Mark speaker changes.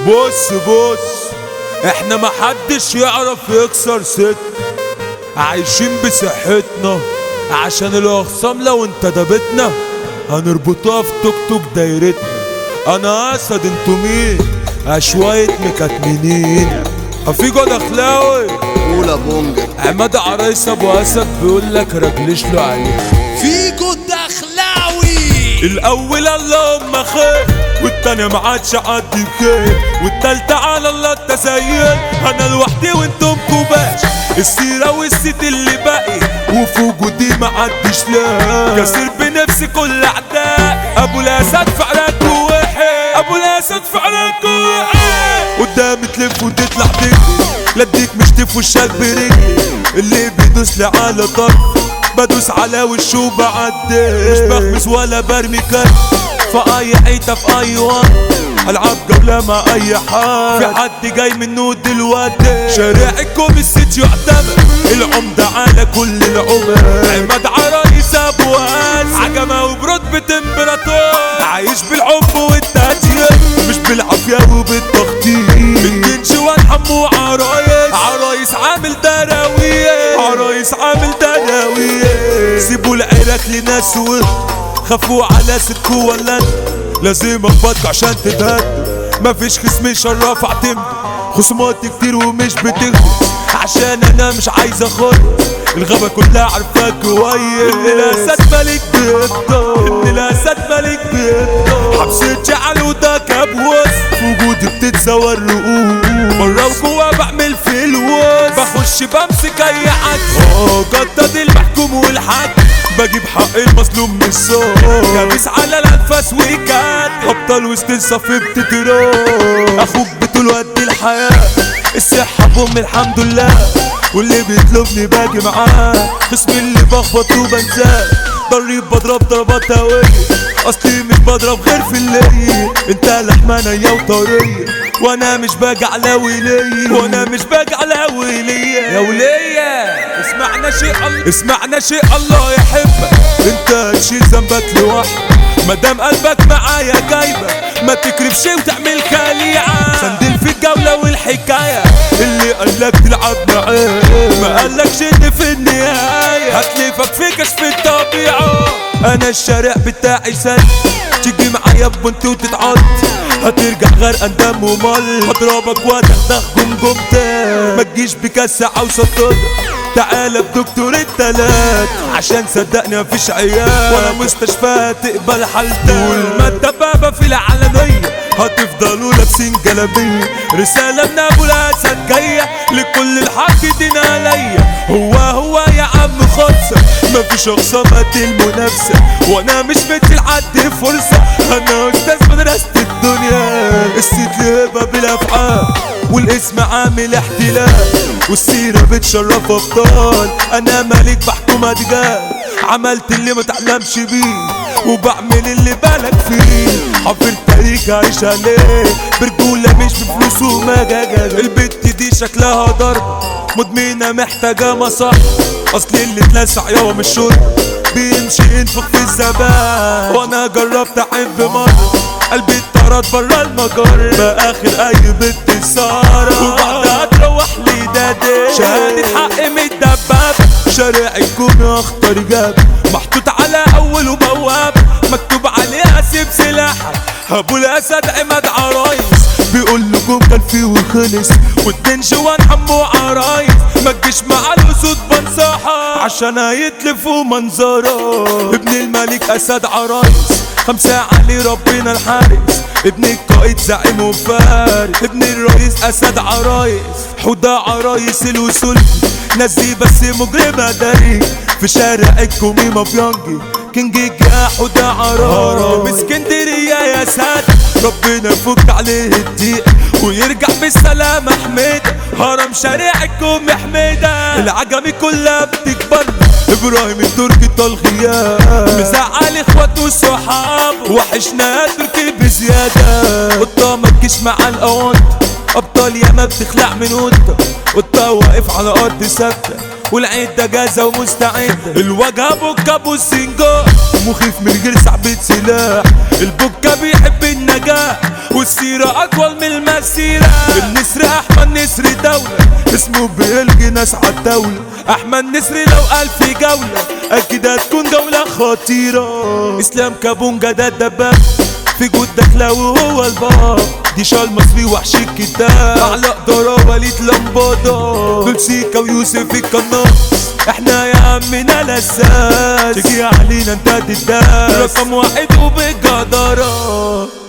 Speaker 1: بص احنا محدش يعرف يكسر ست، عايشين بصحتنا عشان الاخصام لو انتدبتنا هنربطها في توك توك دايرتنا. انا اسد انتو مين؟ شوية مكتمنين. افيجو دخلاوي
Speaker 2: اولى بونجا
Speaker 1: عماد عرايس ابو اسد بيقولك رجلش له عليه.
Speaker 3: فيجو دخلاوي
Speaker 1: الاول اللهم خير والتانية معادش عدي بخير والتالتة على الله التسير. انا لوحدي وانتم كوباش السيرة والست اللي باقي وفي وجودي معدش لا كسر بنفسي كل اعداء. ابو الاسد فعلك وحي، ابو الاسد فعلك وحي. قدامي تلف وتطلع تجري لا اديك مش تفوشك برجلي. اللي بيدوس لي على طرف بدوس على وشه وبعدي. مش بخمس ولا برمي كلب في اي حيطة في اي وقت. العب جولة مع اي حد في حد جاي منه دلوقتي. شارعكم الست يعتمد العمدة على كل العمر. عماد عرايس ابو اسد عجمة وبرتبة امبراطور. عايش بالحب والتهجير مش بالعافية وبالتخطيط. الجنش والحمو عرايس عامل دراوية، عرايس عامل دراوية. سيبوا العراك لناس خافوا على ستكو ولا لازم اخبطك عشان تتهد. مفيش خصم يشرف اعتمد خصوماتي كتير ومش بتخدم عشان انا مش عايز اخد. الغابة كلها عارفاك كويس ان الاسد ملك بيده، ان الاسد ملك بيده. حبسة جعل وده كابوس في وجودي بتتزور رؤوس. مرة وجوا بعمل في الوز بخش بمسك اي حد جدد المحكوم والحد. بجيب حق المظلوم من الصوت كابس على الانفاس وكات. ابطال وسط الصف بتتروح اخوك بطول قد الحياة. الصحة بأم الحمد لله واللي بيطلبني باجي معاه. خصمي اللي بخبط وبنساه ضريب بضرب ضربات هوية. اصلي مش بضرب غير في الليل. انت لحمة نية وطرية وانا مش باجي على ولية، وانا مش باجي على ولية يا ولية. اسمعنا شيء الله، اسمعنا شيء الله يحبك. انت تشيل ذنبك لوحدك مادام قلبك معايا جايبك. ما تكرفش وتعمل خليعة سندل في الجولة والحكاية. اللي قالك تلعب معاه ما قالكش ان في النهاية هتلفك في كشف الطبيعة. انا الشارع بتاعي سد تيجي معايا ببنت وتتعض هترجع غرقان دم ومل. هضربك وهتخدخ جمجمتك ما تجيش بكسعة وسطر. تعالى بدكتور التلات عشان صدقني مفيش عيال ولا مستشفى تقبل حالتك. طول ما الدبابة في العالمية هتفضلوا لابسين جلابية. رسالة من ابو الاسد جاية لكل الحاقدين عليا. هو يا عم خلصة مفيش اخصامات المنافسة وانا مش مدي لحد فرصة. انا استاذ مدرسة الدنيا الست هبة بالافعال والاسم عامل احتلال والسيرة بتشرف ابطال. انا ملك بحكم ادجال عملت اللي ما تعلمش بيه وبعمل اللي بالك فيه. حفر تاريخ عايش عليه برجولة مش بفلوس ومجاجة. البت دي شكلها ضرب مدمنة محتاجة مصح. اصل اللي اتلسع يوم الشرب بيمشي ينفخ في الزبان. وانا جربت احب مرة قلبي اتطرد برا المجر باخر اي بنت سارة وبعدها تروح لي دادي. شهادة حق متدببة شارعكم يا اخطر جاب محطوط على اول وبواب مكتوب عليها سيب سلاحك. ابو الاسد عماد عرايس بيقول لكم كان فيه وخلص والدنج وانحموا عرايس. ما تجيش مع الاسود بنصحة عشان هيتلفوا منظره. ابن الملك اسد عرايس 5 علي ربنا الحارس. ابن القائد زعيم وفارس. ابن الرئيس اسد عرايس. حوده عرايس الوصول نزي بس مجرمة داري في شارع الكومي مافيانجي كينج جا حوده عرايس. باسكندرية يا ساد ربنا يفك عليه الضيق ويرجع بالسلامة حميدة. هرم شارعكم حميدة العجمي كلها بتكبر. ابراهيم التركي طالغياب مزعل اخواته والصحاب وحشنا تركي بزيادة. قطة ما تجيش مع الاوانت ابطال ياما بتخلع من قطة واقف على ارض ثابتة والعدة جاهزة ومستعدة. الوجه بوكا بوسينجو مخيف من غير سحبة سلاح. البوكا بيحب النجاح كده والسيرة أطول من المسيرة. النسر أحمد نسر دولة اسمه بيلقي ناس عالدولة. أحمد نسر لو قال في جولة أكيد هتكون جولة خطيرة. إسلام كابونجا ده الدباب في جودك لو هو الباب. دي شال مصري وحش الكتاب على قدرة وليد لمبادة. دول سيكا ويوسف القناص احنا يا عمنا لساس. تجي علينا انت تداس رقم واحد وبالجدارة.